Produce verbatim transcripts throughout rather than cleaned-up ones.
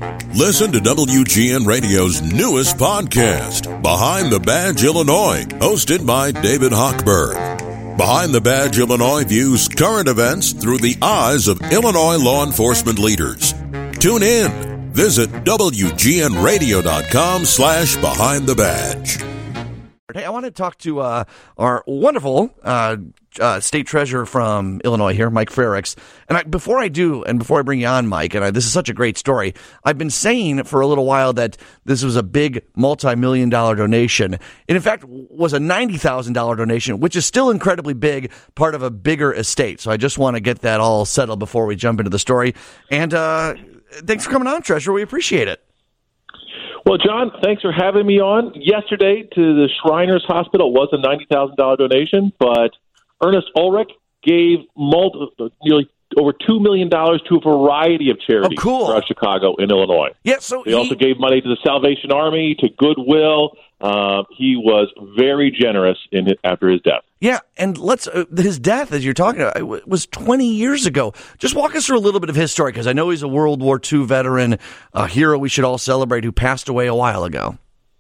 Listen to W G N Radio's newest podcast, Behind the Badge Illinois, hosted by David Hochberg. Behind the Badge Illinois views current events through the eyes of Illinois law enforcement leaders. Tune in. Visit W G N radio dot com slash behind the badge. Hey, I want to talk to uh, our wonderful uh, uh, state treasurer from Illinois here, Mike Frerichs. And I, before I do, and before I bring you on, Mike, and I, this is such a great story, I've been saying for a little while that this was a big multi-million dollar donation. And in fact, was a ninety thousand dollars donation, which is still incredibly big, part of a bigger estate. So I just want to get that all settled before we jump into the story. And uh, thanks for coming on, Treasurer. We appreciate it. Well, John, thanks for having me on. Yesterday to the Shriners Hospital was a ninety thousand dollars donation, but Ernest Ulrich gave multi, nearly over two million dollars to a variety of charities oh, cool. throughout Chicago and Illinois. Yeah, so They he... also gave money to the Salvation Army, to Goodwill. Uh, he was very generous in his, after his death. Yeah, and let's uh, his death, as you're talking about, it was twenty years ago. Just walk us through a little bit of his story, because I know he's a World War Two veteran, a hero we should all celebrate, who passed away a while ago.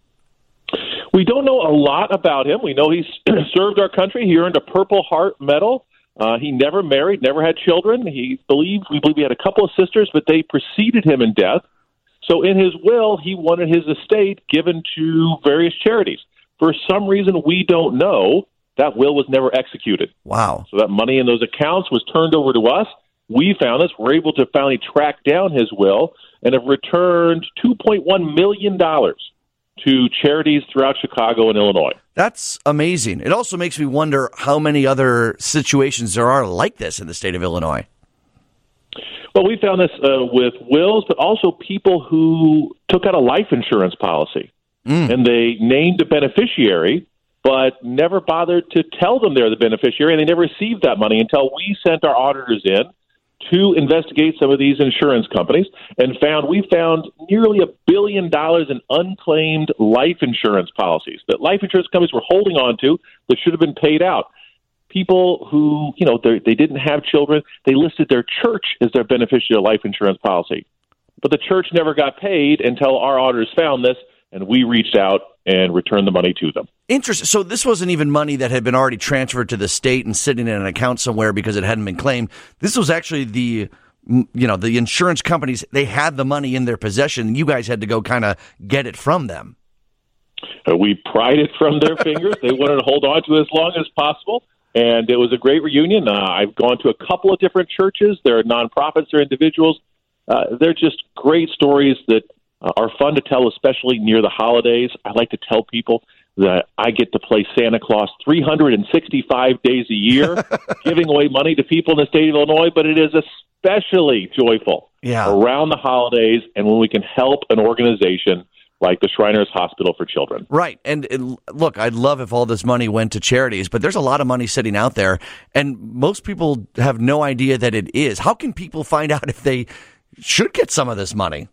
We don't know a lot about him. We know he's served our country. He earned a Purple Heart Medal. Uh, he never married, never had children. He believed, we believe he had a couple of sisters, but they preceded him in death. So in his will, he wanted his estate given to various charities. For some reason we don't know, that will was never executed. Wow. So that money in those accounts was turned over to us. We found this. We're able to finally track down his will and have returned two point one million dollars to charities throughout Chicago and Illinois. That's amazing. It also makes me wonder how many other situations there are like this in the state of Illinois. Well, we found this uh, with wills, but also people who took out a life insurance policy. Mm. And they named a beneficiary, but never bothered to tell them they're the beneficiary, and they never received that money until we sent our auditors in to investigate some of these insurance companies and found we found nearly a billion dollars in unclaimed life insurance policies that life insurance companies were holding on to that should have been paid out. People who, you know, they didn't have children, they listed their church as their beneficiary life insurance policy. But the church never got paid until our auditors found this, and we reached out and returned the money to them. Interesting. So this wasn't even money that had been already transferred to the state and sitting in an account somewhere because it hadn't been claimed. This was actually the, you know, the insurance companies, they had the money in their possession. You guys had to go kind of get it from them. Uh, we pried it from their fingers. They wanted to hold on to it as long as possible. And it was a great reunion. Uh, I've gone to a couple of different churches. There are nonprofits, there are individuals. Uh, they're just great stories that uh, are fun to tell, especially near the holidays. I like to tell people that I get to play Santa Claus three hundred sixty-five days a year, giving away money to people in the state of Illinois, but it is especially joyful yeah. around the holidays and when we can help an organization like the Shriners Hospital for Children. Right. And, and look, I'd love if all this money went to charities, but there's a lot of money sitting out there, and most people have no idea that it is. How can people find out if they should get some of this money?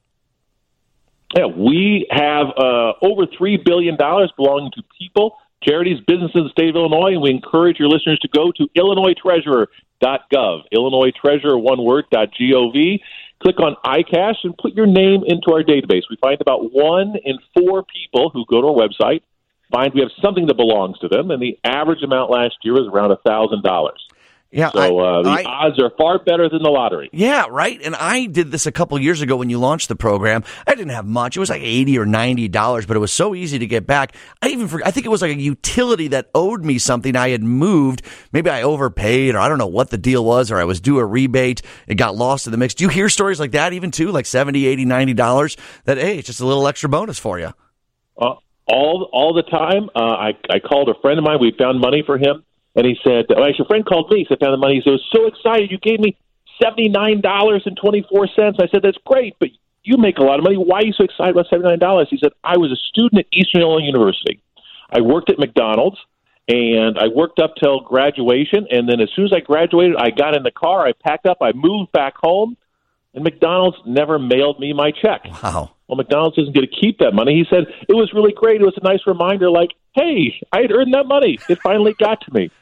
Yeah, we have uh, over three billion dollars belonging to people, charities, businesses in the state of Illinois, and we encourage your listeners to go to illinois treasurer dot gov, illinois treasurer, one word, .gov. Click on iCash and put your name into our database. We find about one in four people who go to our website find we have something that belongs to them, and the average amount last year was around one thousand dollars. Yeah, so I, uh, the I, odds are far better than the lottery. Yeah, right. And I did this a couple years ago when you launched the program. I didn't have much. It was like eighty or ninety dollars, but it was so easy to get back. I even forgot, I think it was like a utility that owed me something. I had moved. Maybe I overpaid, or I don't know what the deal was, or I was due a rebate. It got lost in the mix. Do you hear stories like that even too, like seventy, eighty, ninety dollars that, hey, it's just a little extra bonus for you? Uh, all all the time. Uh, I, I called a friend of mine. We found money for him. And he said, well, actually, a friend called me. He said, found the money. He said, I was so excited. You gave me seventy-nine dollars and twenty-four cents. I said, that's great, but you make a lot of money. Why are you so excited about seventy-nine dollars? He said, I was a student at Eastern Illinois University. I worked at McDonald's, and I worked up till graduation. And then as soon as I graduated, I got in the car. I packed up. I moved back home. And McDonald's never mailed me my check. Wow. Well, McDonald's isn't going to keep that money. He said, it was really great. It was a nice reminder, like, hey, I had earned that money. It finally got to me.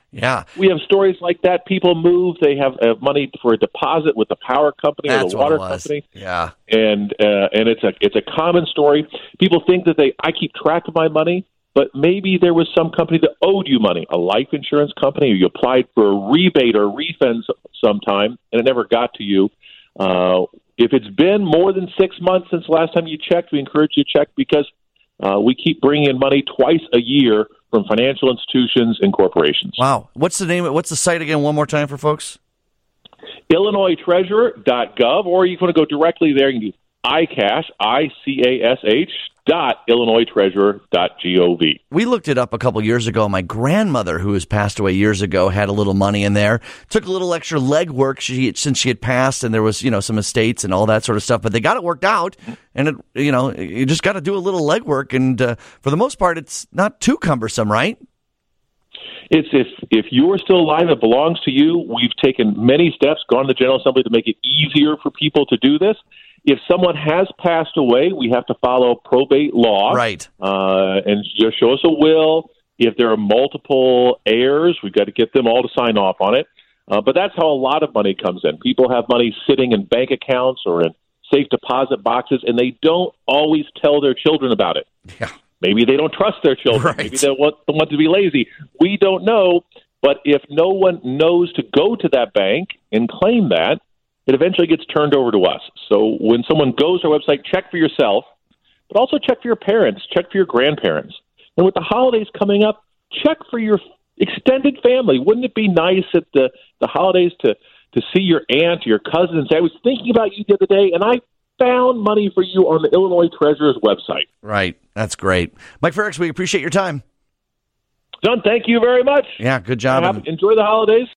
Yeah. We have stories like that. People move. They have uh, money for a deposit with the power company That's or the water what it was. company. Yeah. And uh, and it's a it's a common story. People think that they I keep track of my money, but maybe there was some company that owed you money, a life insurance company, or you applied for a rebate or a refund sometime, and it never got to you. Uh, if it's been more than six months since the last time you checked, we encourage you to check because uh, we keep bringing in money twice a year from financial institutions and corporations. Wow. What's the name? What's the site again one more time for folks? Illinois Treasurer dot gov, or you can go directly there. You can do iCash, I C A S H, dot Illinois Treasurer dot gov. We looked it up a couple years ago. My grandmother, who has passed away years ago, had a little money in there. Took a little extra legwork she, since she had passed, and there was, you know, some estates and all that sort of stuff. But they got it worked out, and it, you know, you just got to do a little legwork. And uh, for the most part, it's not too cumbersome, right? It's if if you are still alive, it belongs to you. We've taken many steps, gone to the General Assembly to make it easier for people to do this. If someone has passed away, we have to follow probate law. Right. Uh, and just show us a will. If there are multiple heirs, we've got to get them all to sign off on it. Uh, but that's how a lot of money comes in. People have money sitting in bank accounts or in safe deposit boxes, and they don't always tell their children about it. Yeah. Maybe they don't trust their children. Right. Maybe they want, they want to be lazy. We don't know. But if no one knows to go to that bank and claim that, it eventually gets turned over to us. So when someone goes to our website, check for yourself, but also check for your parents, check for your grandparents. And with the holidays coming up, check for your extended family. Wouldn't it be nice at the, the holidays to, to see your aunt or your cousin and say, I was thinking about you the other day, and I found money for you on the Illinois Treasurer's website. Right. That's great. Mike Frerichs, we appreciate your time. John, thank you very much. Yeah, good job. Have, enjoy the holidays.